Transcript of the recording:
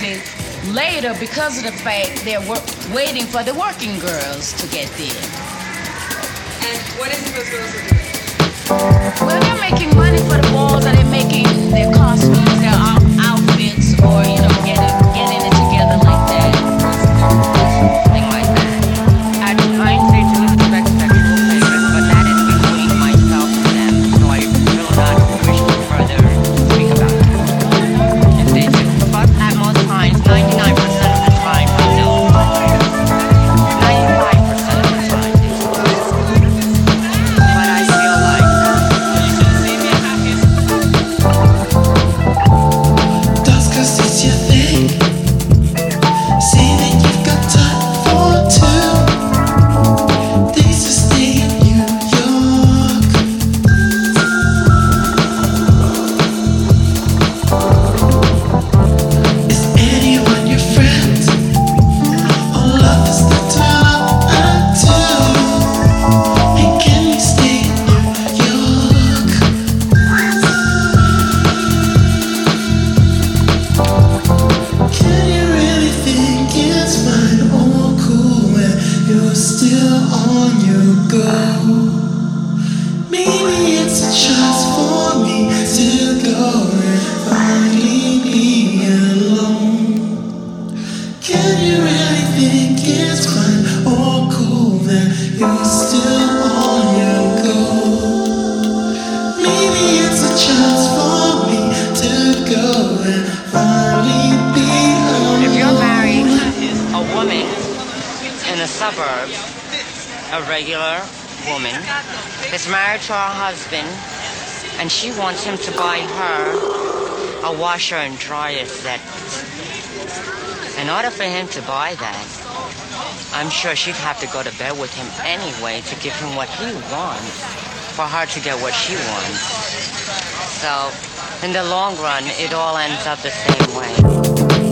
it later because of the fact they're waiting for the working girls to get there. And what is it those girls are doing? Well, they're making money for the balls, or they're making their costumes, their outfits, or getting it together like that. Thing like that. At times they do expect sexual favors, but that is between myself and them, so I will not wish to further speak about that. If they do. But at most times, 99% of the time, no. 95% of the time, they do. But I feel like That's 'cause it's your thing. Say that you've got time for two. Days to stay in New York. Is anyone your friend? Or love is the turn up too? And can we stay in New York? Can you really think it's fine or cool when you're still on your go? Maybe it's a chance for me to go and finally be alone. Can you really think it's fine or cool that you're still on your go? Maybe it's a chance for me to go and finally be alone. if you're married a woman in the suburbs, a regular woman is married to her husband, and she wants him to buy her a washer and dryer set. In order for him to buy that, I'm sure she'd have to go to bed with him anyway to give him what he wants, for her to get what she wants. So, in the long run, it all ends up the same way.